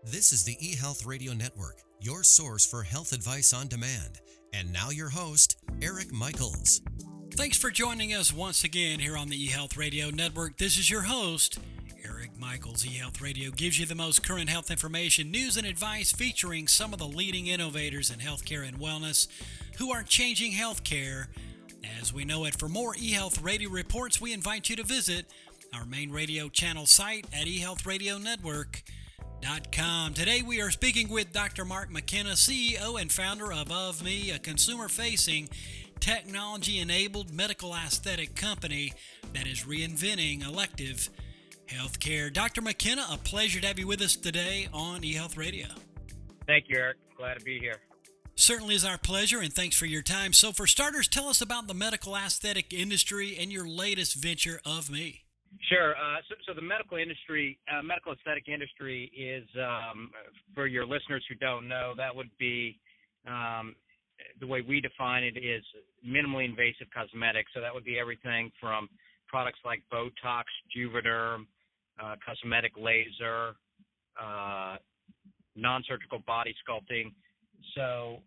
This is the eHealth Radio Network, your source for health advice on demand. And now your host, Eric Michaels. Thanks for joining us once again here on the eHealth Radio Network. This is your host, Eric Michaels. eHealth Radio gives you the most current health information, news, and advice featuring some of the leading innovators in healthcare and wellness who are changing healthcare as we know it. For more eHealth Radio reports, we invite you to visit our main radio channel site at eHealthRadioNetwork.com. Today we are speaking with Dr. Mark McKenna, CEO and founder of Me, a consumer-facing, technology-enabled medical aesthetic company that is reinventing elective healthcare. Dr. McKenna, a pleasure to have you with us today on eHealth Radio. Thank you, Eric. Glad to be here. Certainly is our pleasure, and thanks for your time. So for starters, tell us about the medical aesthetic industry and your latest venture, Of Me. Sure. So the medical industry, medical aesthetic industry is, for your listeners who don't know, that would be the way we define it is minimally invasive cosmetics. So that would be everything from products like Botox, Juvederm, cosmetic laser, non-surgical body sculpting. So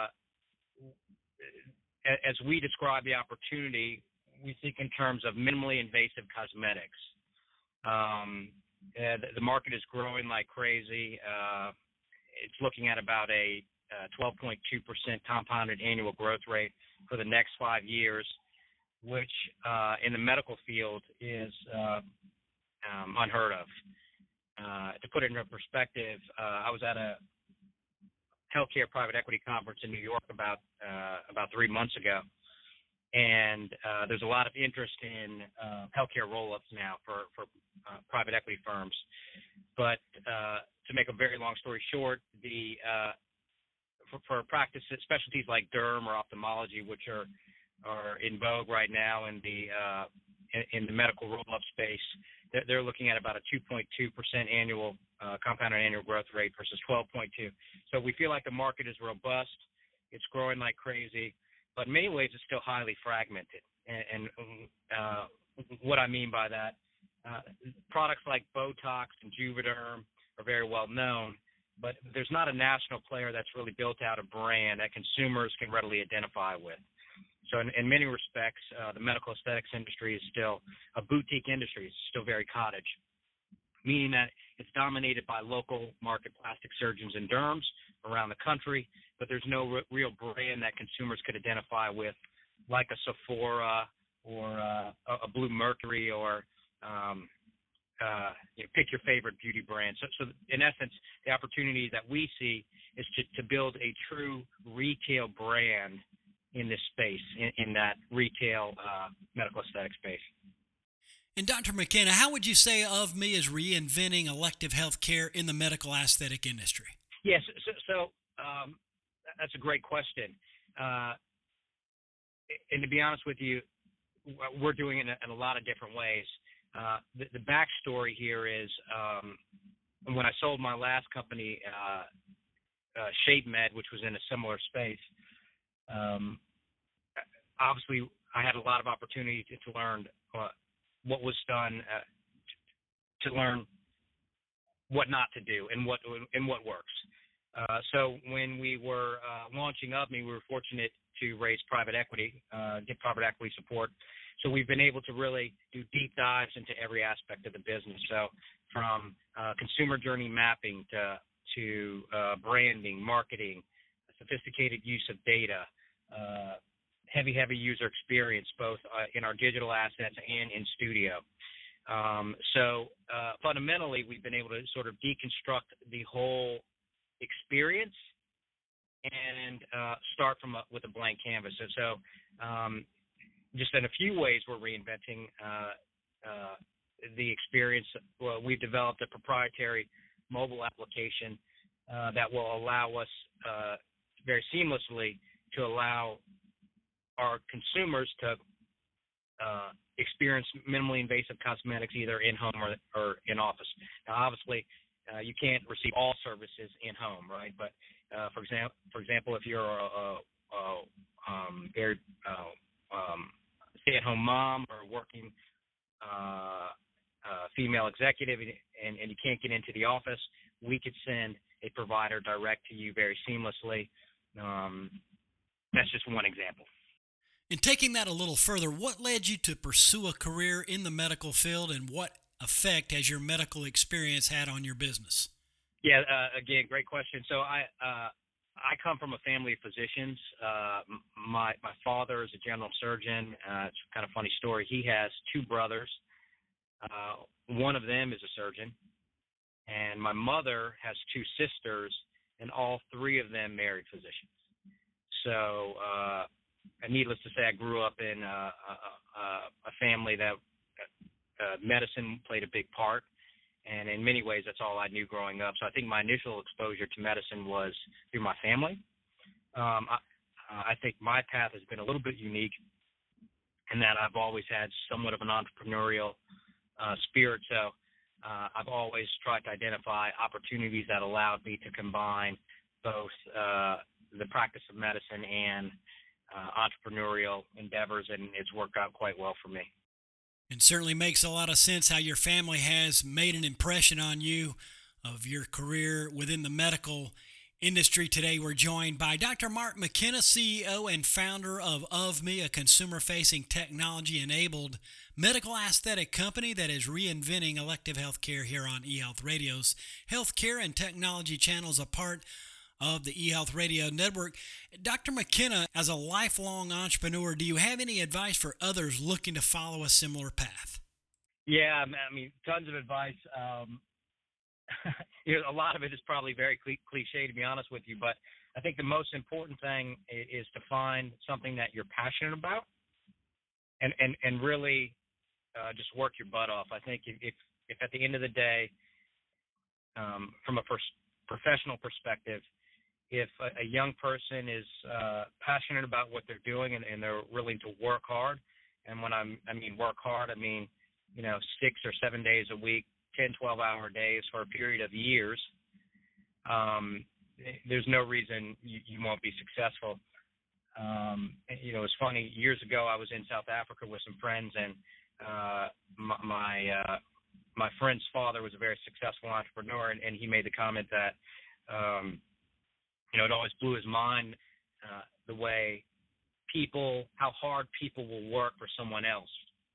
as we describe the opportunity, we think in terms of minimally invasive cosmetics. The market is growing like crazy. It's looking at about a 12.2% compounded annual growth rate for the next 5 years, which in the medical field is unheard of. To put it into perspective, I was at a healthcare private equity conference in New York about 3 months ago. And there's a lot of interest in healthcare roll-ups now for private equity firms. But to make a very long story short, for practices, specialties like derm or ophthalmology, which are in vogue right now in the medical roll-up space, they're looking at about a 2.2% annual compounded annual growth rate versus 12.2. So we feel like the market is robust. It's growing like crazy. But in many ways, it's still highly fragmented. And what I mean by that, products like Botox and Juvederm are very well known, but there's not a national player that's really built out a brand that consumers can readily identify with. So in many respects, the medical aesthetics industry is still a boutique industry. It's still very cottage, meaning that it's dominated by local market plastic surgeons and derms around the country, but there's no real brand that consumers could identify with, like a Sephora or a Blue Mercury or pick your favorite beauty brand. So in essence, the opportunity that we see is to build a true retail brand in this space, in that retail medical aesthetic space. And Dr. McKenna, how would you say Of Me is reinventing elective health care in the medical aesthetic industry? Yes, so that's a great question. And to be honest with you, we're doing it in a lot of different ways. The backstory here is when I sold my last company, ShapeMed, which was in a similar space, obviously I had a lot of opportunity to learn what was done, to learn what not to do and what works. So when we were launching Of Me, we were fortunate to raise private equity, get private equity support. So we've been able to really do deep dives into every aspect of the business. So from consumer journey mapping to branding, marketing, sophisticated use of data, heavy user experience, both in our digital assets and in studio. So fundamentally, we've been able to sort of deconstruct the whole experience and start with a blank canvas. So just in a few ways, we're reinventing the experience. Well, we've developed a proprietary mobile application that will allow us very seamlessly to allow our consumers to experience minimally invasive cosmetics either in-home or in office. Now, obviously, you can't receive all services in-home, right? But for example, if you're a very stay-at-home mom or working female executive and you can't get into the office, we could send a provider direct to you very seamlessly. That's just one example. And taking that a little further, what led you to pursue a career in the medical field, and what effect has your medical experience had on your business? Yeah, again, great question. So I come from a family of physicians. My father is a general surgeon. It's kind of a funny story. He has two brothers. One of them is a surgeon, and my mother has two sisters, and all three of them married physicians. So, needless to say, I grew up in a family that medicine played a big part, and in many ways, that's all I knew growing up. So I think my initial exposure to medicine was through my family. I think my path has been a little bit unique in that I've always had somewhat of an entrepreneurial spirit. So I've always tried to identify opportunities that allowed me to combine both the practice of medicine and entrepreneurial endeavors, and it's worked out quite well for me. It certainly makes a lot of sense how your family has made an impression on you of your career within the medical industry. Today, we're joined by Dr. Mark McKenna, CEO and founder of Me, a consumer-facing technology-enabled medical aesthetic company that is reinventing elective healthcare here on eHealth Radio's healthcare and technology channels, a part of the eHealth Radio Network. Dr. McKenna, as a lifelong entrepreneur, do you have any advice for others looking to follow a similar path? Yeah, I mean, tons of advice. A lot of it is probably very cliche, to be honest with you, but I think the most important thing is to find something that you're passionate about and really just work your butt off. I think if at the end of the day, from a professional perspective, if a young person is passionate about what they're doing and they're willing to work hard, and when I mean work hard, I mean 6 or 7 days a week, 10, 12-hour days for a period of years, there's no reason you won't be successful. It's funny, years ago I was in South Africa with some friends, and my friend's father was a very successful entrepreneur, and he made the comment that it always blew his mind the way how hard people will work for someone else,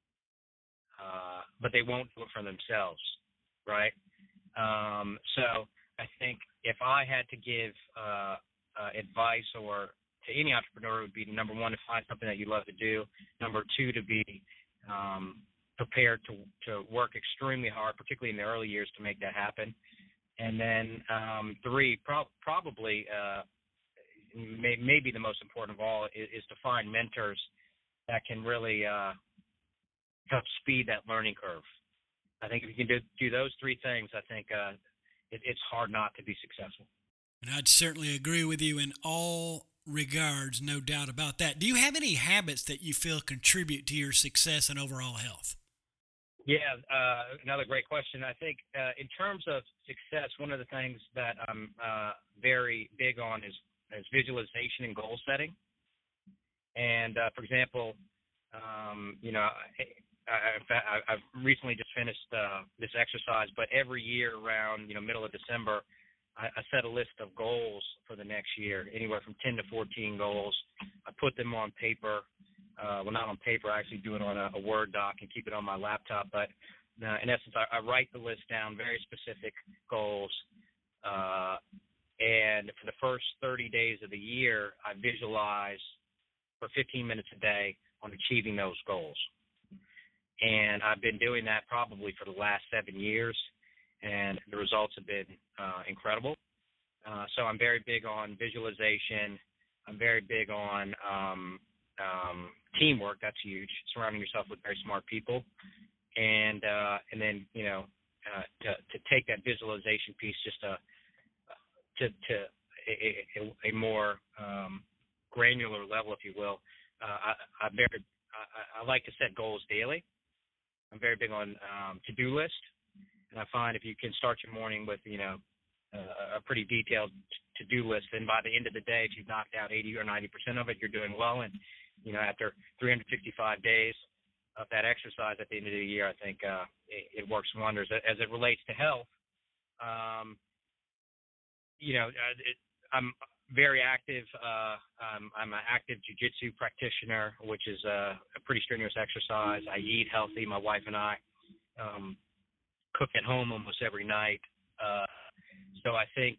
but they won't do it for themselves, right? So I think if I had to give advice or to any entrepreneur, it would be, number one, to find something that you love to do. Number two, to be prepared to work extremely hard, particularly in the early years, to make that happen. And then three, probably maybe the most important of all is to find mentors that can really help speed that learning curve. I think if you can do those three things, I think it's hard not to be successful. And I'd certainly agree with you in all regards, no doubt about that. Do you have any habits that you feel contribute to your success and overall health? Yeah, another great question. I think in terms of success, one of the things that I'm very big on is visualization and goal setting. And for example, I've recently just finished this exercise, but every year around middle of December, I set a list of goals for the next year, anywhere from 10 to 14 goals. I put them on paper. Well, not on paper. I actually do it on a Word doc and keep it on my laptop. But in essence, I write the list down, very specific goals. And for the first 30 days of the year, I visualize for 15 minutes a day on achieving those goals. And I've been doing that probably for the last 7 years, and the results have been incredible. So I'm very big on visualization. I'm very big on teamwork. That's huge. Surrounding yourself with very smart people, and then to take that visualization piece just to a more granular level, if you will. I like to set goals daily. I'm very big on to-do list, and I find if you can start your morning with a pretty detailed to-do list, then by the end of the day, if you've knocked out 80 or 90% of it, you're doing well. And after 365 days of that exercise at the end of the year, I think it works wonders. As it relates to health, I'm very active. I'm an active jiu-jitsu practitioner, which is a pretty strenuous exercise. I eat healthy. My wife and I cook at home almost every night. So I think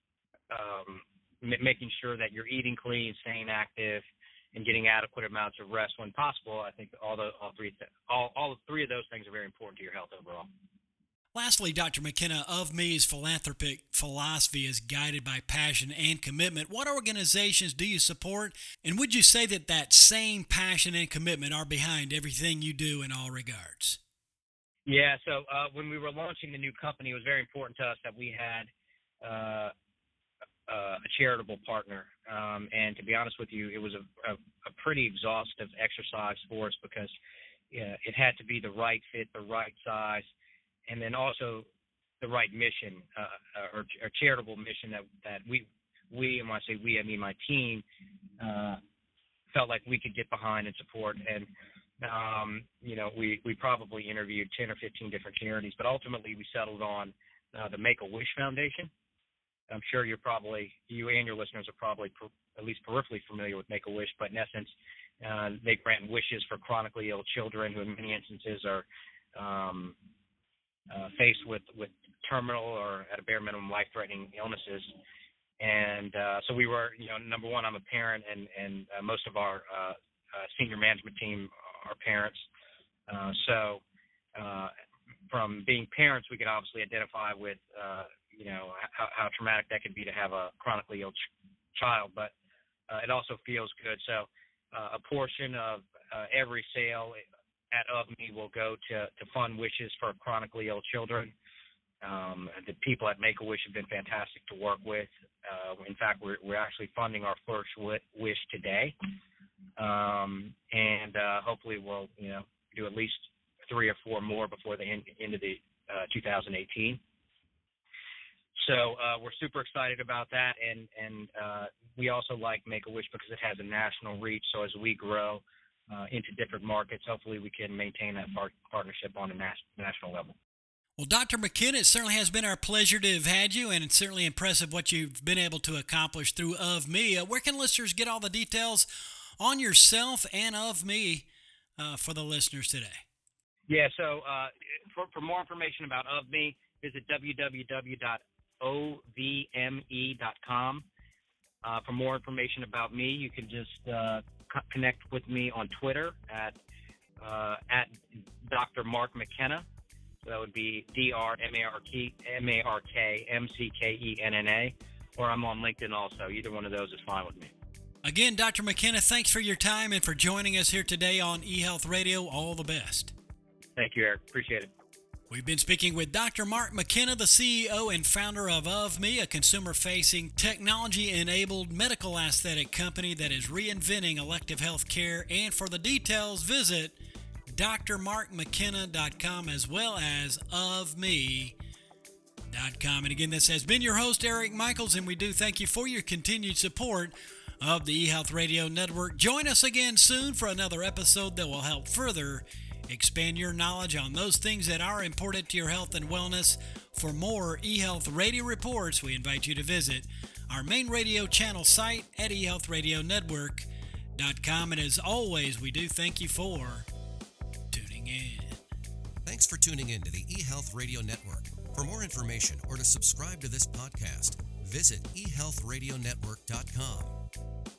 making sure that you're eating clean, staying active, and getting adequate amounts of rest when possible, I think all three of those things are very important to your health overall. Lastly, Dr. McKenna, Of Me's philanthropic philosophy is guided by passion and commitment. What organizations do you support, and would you say that same passion and commitment are behind everything you do in all regards? Yeah, so when we were launching the new company, it was very important to us that we had a charitable partner. And to be honest with you, it was a pretty exhaustive exercise for us because it had to be the right fit, the right size, and then also the right mission, or charitable mission that we, and when I say we, I mean my team, felt like we could get behind and support. And, we probably interviewed 10 or 15 different charities, but ultimately we settled on the Make-A-Wish Foundation. I'm sure you and your listeners are probably at least peripherally familiar with Make-A-Wish, but in essence, they grant wishes for chronically ill children who in many instances are faced with terminal or at a bare minimum life-threatening illnesses. And so we were, number one, I'm a parent, and most of our senior management team are parents. So from being parents, we could obviously identify with, how traumatic that could be to have a chronically ill child, but it also feels good. So a portion of every sale at Of Me will go to fund wishes for chronically ill children. The people at Make-A-Wish have been fantastic to work with. In fact, we're actually funding our first wish today, and hopefully we'll do at least 3 or 4 more before the end of the 2018. So we're super excited about that, and we also like Make-A-Wish because it has a national reach. So as we grow into different markets, hopefully we can maintain that partnership on a national level. Well, Dr. McKenna, it certainly has been our pleasure to have had you, and it's certainly impressive what you've been able to accomplish through Of Me. Where can listeners get all the details on yourself and Of Me for the listeners today? Yeah, so for more information about Of Me, visit www.ovme.com. For more information about me, you can just connect with me on Twitter at Dr. Mark McKenna. So that would be DrMarkMcKenna, or I'm on LinkedIn also. Either one of those is fine with me. Again, Dr. McKenna, thanks for your time and for joining us here today on eHealth Radio. All the best. Thank you, Eric. Appreciate it. We've been speaking with Dr. Mark McKenna, the CEO and founder of Me, a consumer-facing, technology-enabled medical aesthetic company that is reinventing elective health care. And for the details, visit drmarkmckenna.com as well as ofme.com. And again, this has been your host, Eric Michaels, and we do thank you for your continued support of the eHealth Radio Network. Join us again soon for another episode that will help further expand your knowledge on those things that are important to your health and wellness. For more eHealth Radio reports, we invite you to visit our main radio channel site at eHealthRadioNetwork.com. And as always, we do thank you for tuning in. Thanks for tuning in to the eHealth Radio Network. For more information or to subscribe to this podcast, visit eHealthRadioNetwork.com.